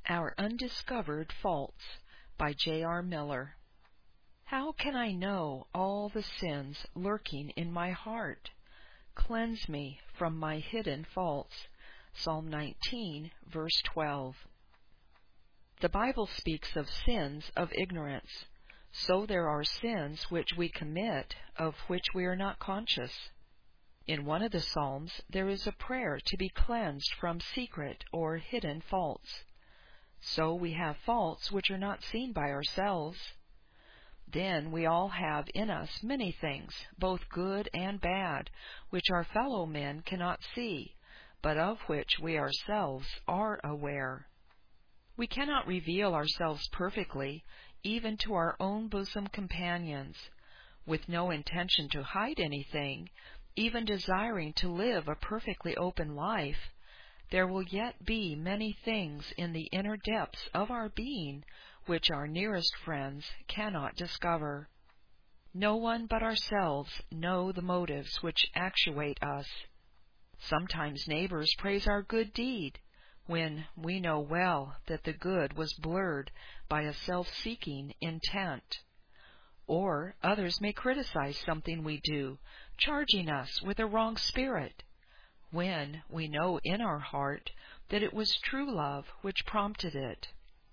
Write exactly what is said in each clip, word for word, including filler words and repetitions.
Our Undiscovered Faults by J R Miller. How can I know all the sins lurking in my heart? Cleanse me from my hidden faults. Psalm nineteen, verse twelve. The Bible speaks of sins of ignorance. So there are sins which we commit of which we are not conscious. In one of the Psalms there is a prayer to be cleansed from secret or hidden faults. So we have faults which are not seen by ourselves. Then we all have in us many things, both good and bad, which our fellow men cannot see, but of which we ourselves are aware. We cannot reveal ourselves perfectly, even to our own bosom companions, with no intention to hide anything, even desiring to live a perfectly open life. There will yet be many things in the inner depths of our being which our nearest friends cannot discover. No one but ourselves know the motives which actuate us. Sometimes neighbors praise our good deed, when we know well that the good was blurred by a self-seeking intent. Or others may criticize something we do, charging us with a wrong spirit, when we know in our heart that it was true love which prompted it.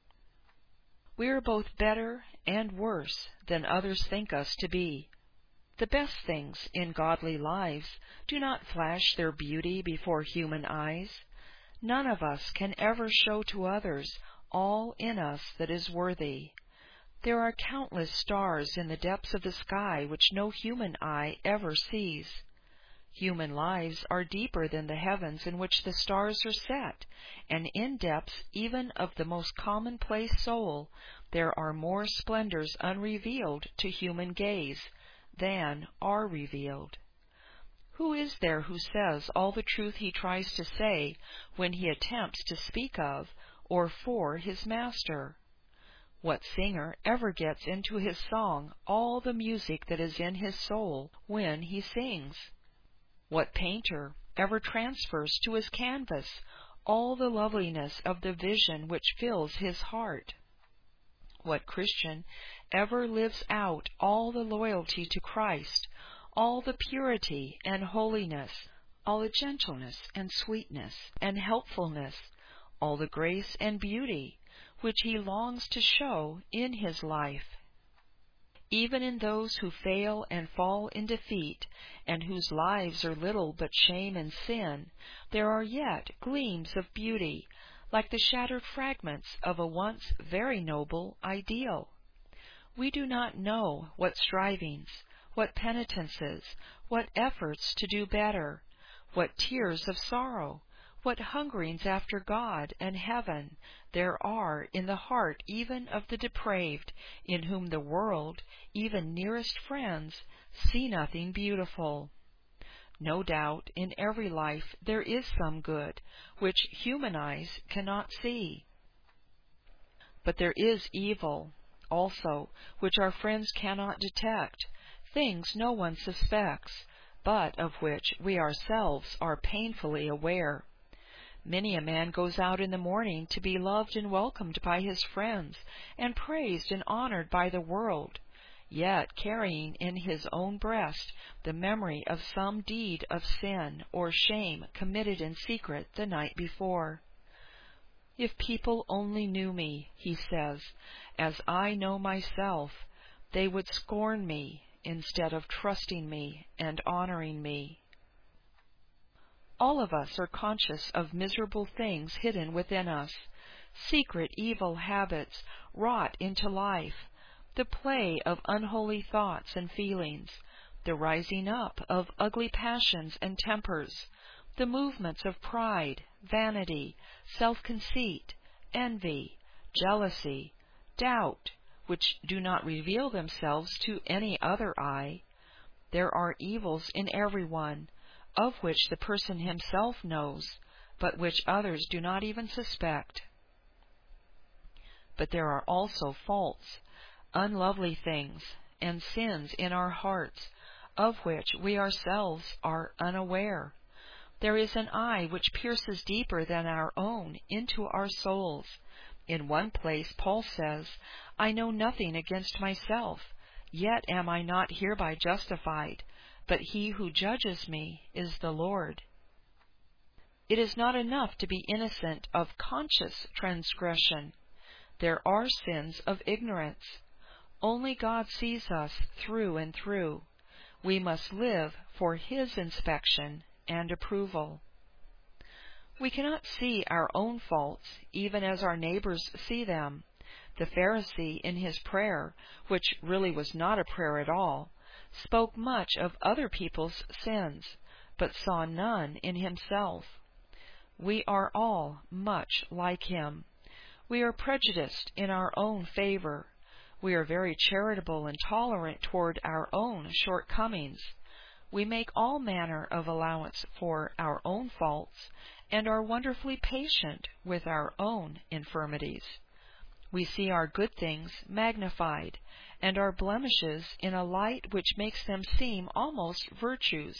We are both better and worse than others think us to be. The best things in godly lives do not flash their beauty before human eyes. None of us can ever show to others all in us that is worthy. There are countless stars in the depths of the sky which no human eye ever sees. Human lives are deeper than the heavens in which the stars are set, and in depths even of the most commonplace soul there are more splendors unrevealed to human gaze than are revealed. Who is there who says all the truth he tries to say when he attempts to speak of or for his master? What singer ever gets into his song all the music that is in his soul when he sings? What painter ever transfers to his canvas all the loveliness of the vision which fills his heart? What Christian ever lives out all the loyalty to Christ, all the purity and holiness, all the gentleness and sweetness and helpfulness, all the grace and beauty which he longs to show in his life? Even in those who fail and fall in defeat, and whose lives are little but shame and sin, there are yet gleams of beauty, like the shattered fragments of a once very noble ideal. We do not know what strivings, what penitences, what efforts to do better, what tears of sorrow, what hungerings after God and heaven there are in the heart even of the depraved, in whom the world, even nearest friends, see nothing beautiful. No doubt in every life there is some good, which human eyes cannot see. But there is evil, also, which our friends cannot detect, things no one suspects, but of which we ourselves are painfully aware. Many a man goes out in the morning to be loved and welcomed by his friends, and praised and honored by the world, yet carrying in his own breast the memory of some deed of sin or shame committed in secret the night before. If people only knew me, he says, as I know myself, they would scorn me instead of trusting me and honoring me. All of us are conscious of miserable things hidden within us, secret evil habits wrought into life, the play of unholy thoughts and feelings, the rising up of ugly passions and tempers, the movements of pride, vanity, self-conceit, envy, jealousy, doubt, which do not reveal themselves to any other eye. There are evils in everyone, of which the person himself knows, but which others do not even suspect. But there are also faults, unlovely things, and sins in our hearts, of which we ourselves are unaware. There is an eye which pierces deeper than our own into our souls, In one place Paul says, "I know nothing against myself, yet am I not hereby justified, but he who judges me is the Lord." It is not enough to be innocent of conscious transgression. There are sins of ignorance. Only God sees us through and through. We must live for His inspection and approval. We cannot see our own faults, even as our neighbors see them. The Pharisee, in his prayer, which really was not a prayer at all, spoke much of other people's sins, but saw none in himself. We are all much like him. We are prejudiced in our own favor. We are very charitable and tolerant toward our own shortcomings. We make all manner of allowance for our own faults, and are wonderfully patient with our own infirmities. We see our good things magnified, and our blemishes in a light which makes them seem almost virtues.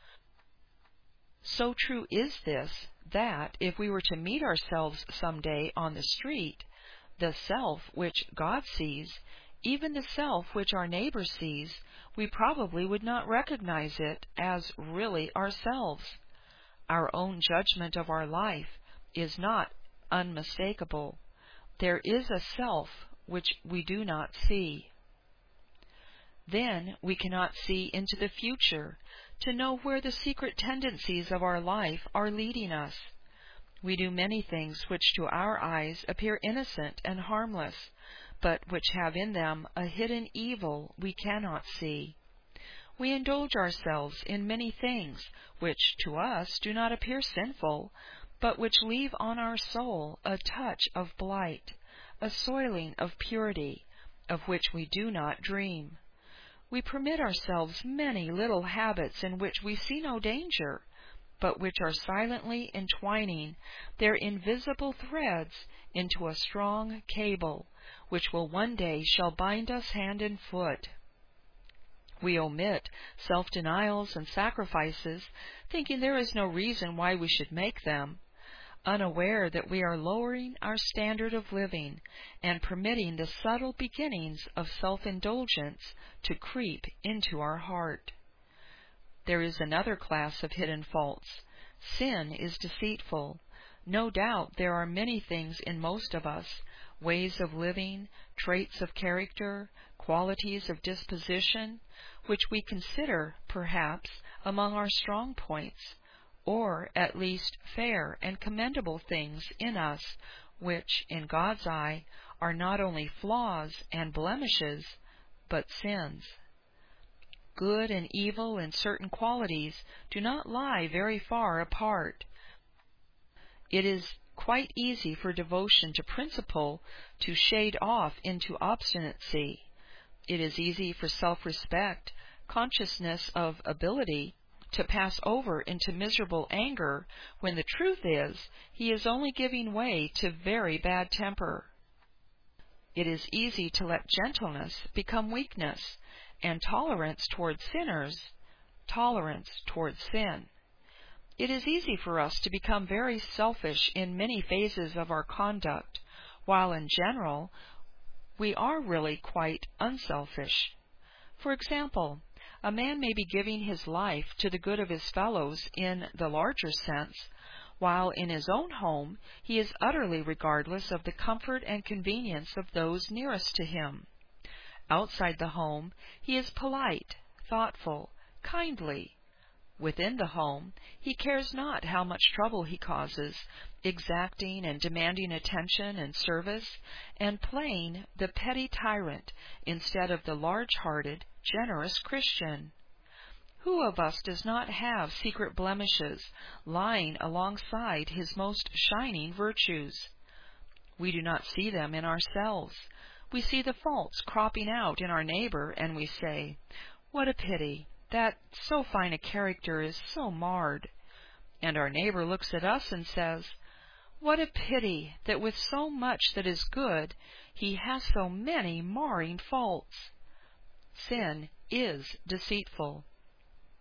So true is this, that if we were to meet ourselves some day on the street, the self which God sees, even the self which our neighbor sees, we probably would not recognize it as really ourselves. Our own judgment of our life is not unmistakable. There is a self which we do not see. Then we cannot see into the future, to know where the secret tendencies of our life are leading us. We do many things which to our eyes appear innocent and harmless, but which have in them a hidden evil we cannot see. We indulge ourselves in many things which to us do not appear sinful, but which leave on our soul a touch of blight, a soiling of purity, of which we do not dream. We permit ourselves many little habits in which we see no danger, but which are silently entwining their invisible threads into a strong cable, which will one day shall bind us hand and foot. We omit self-denials and sacrifices, thinking there is no reason why we should make them, unaware that we are lowering our standard of living and permitting the subtle beginnings of self-indulgence to creep into our heart. There is another class of hidden faults. Sin is deceitful. No doubt there are many things in most of us, ways of living, traits of character, qualities of disposition, which we consider, perhaps, among our strong points, or at least fair and commendable things in us, which, in God's eye, are not only flaws and blemishes, but sins. Good and evil in certain qualities do not lie very far apart. It is quite easy for devotion to principle to shade off into obstinacy. It is easy for self-respect, consciousness of ability, to pass over into miserable anger, when the truth is, he is only giving way to very bad temper. It is easy to let gentleness become weakness, and tolerance toward sinners, tolerance toward sin. It is easy for us to become very selfish in many phases of our conduct, while in general we are really quite unselfish. For example, a man may be giving his life to the good of his fellows in the larger sense, while in his own home he is utterly regardless of the comfort and convenience of those nearest to him. Outside the home he is polite, thoughtful, kindly. Within the home he cares not how much trouble he causes, exacting and demanding attention and service, and playing the petty tyrant instead of the large-hearted, generous Christian. Who of us does not have secret blemishes lying alongside his most shining virtues? We do not see them in ourselves. We see the faults cropping out in our neighbor, and we say, "What a pity! That so fine a character is so marred." And our neighbor looks at us and says, "What a pity that with so much that is good, he has so many marring faults." Sin is deceitful.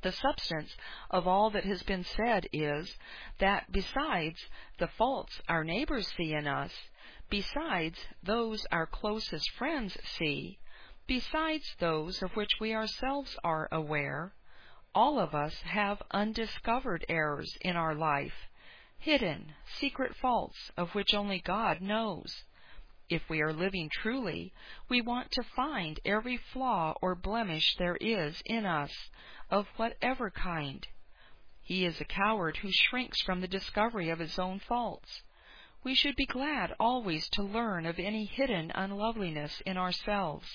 The substance of all that has been said is that besides the faults our neighbors see in us, besides those our closest friends see, besides those of which we ourselves are aware, all of us have undiscovered errors in our life, hidden, secret faults of which only God knows. If we are living truly, we want to find every flaw or blemish there is in us, of whatever kind. He is a coward who shrinks from the discovery of his own faults. We should be glad always to learn of any hidden unloveliness in ourselves.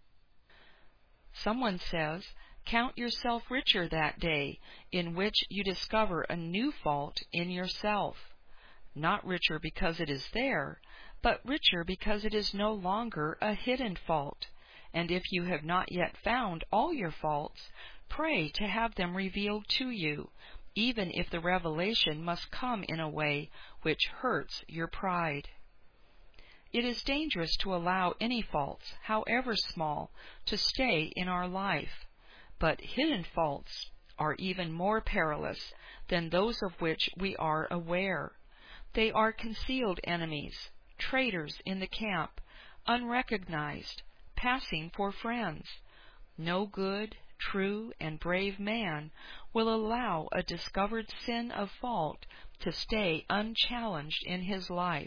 Someone says, count yourself richer that day in which you discover a new fault in yourself. Not richer because it is there, but richer because it is no longer a hidden fault. And if you have not yet found all your faults, pray to have them revealed to you, even if the revelation must come in a way which hurts your pride. It is dangerous to allow any faults, however small, to stay in our life, but hidden faults are even more perilous than those of which we are aware. They are concealed enemies, traitors in the camp, unrecognized, passing for friends. No good, true, and brave man will allow a discovered sin of fault to stay unchallenged in his life.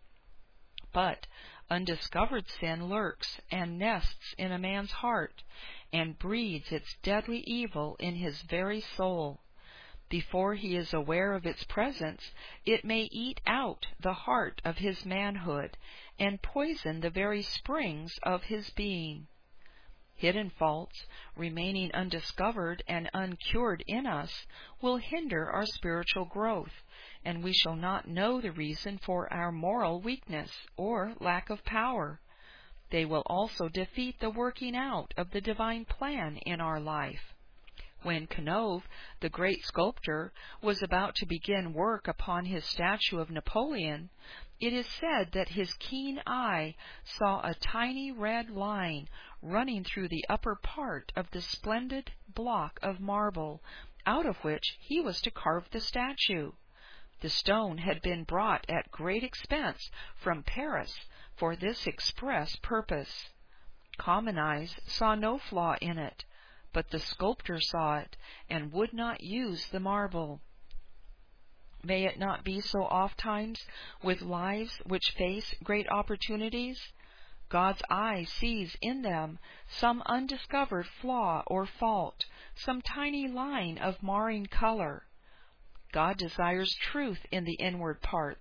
But undiscovered sin lurks and nests in a man's heart, and breeds its deadly evil in his very soul. Before he is aware of its presence, it may eat out the heart of his manhood, and poison the very springs of his being. Hidden faults, remaining undiscovered and uncured in us, will hinder our spiritual growth, and we shall not know the reason for our moral weakness or lack of power. They will also defeat the working out of the divine plan in our life. When Canova, the great sculptor, was about to begin work upon his statue of Napoleon, it is said that his keen eye saw a tiny red line running through the upper part of the splendid block of marble, out of which he was to carve the statue. The stone had been brought at great expense from Paris for this express purpose. Common eyes saw no flaw in it, but the sculptor saw it, and would not use the marble. May it not be so ofttimes with lives which face great opportunities? God's eye sees in them some undiscovered flaw or fault, some tiny line of marring color. God desires truth in the inward parts.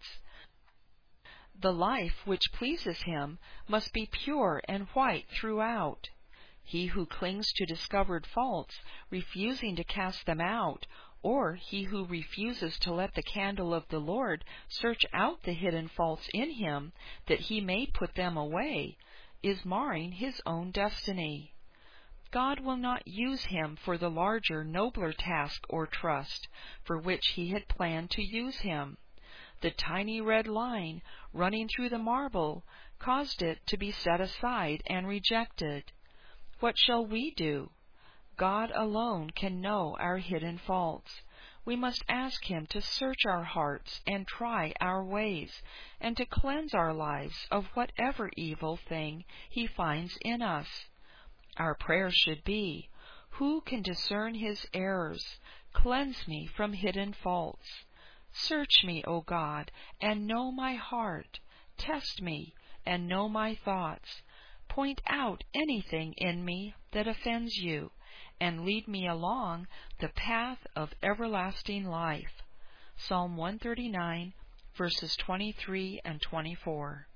The life which pleases Him must be pure and white throughout. He who clings to discovered faults, refusing to cast them out, or he who refuses to let the candle of the Lord search out the hidden faults in him, that he may put them away, is marring his own destiny. God will not use him for the larger, nobler task or trust for which He had planned to use him. The tiny red line running through the marble caused it to be set aside and rejected. What shall we do? God alone can know our hidden faults. We must ask Him to search our hearts and try our ways, and to cleanse our lives of whatever evil thing He finds in us. Our prayer should be, "Who can discern His errors? Cleanse me from hidden faults. Search me, O God, and know my heart. Test me, and know my thoughts. Point out anything in me that offends You, and lead me along the path of everlasting life." Psalm one thirty-nine, verses twenty-three and twenty-four.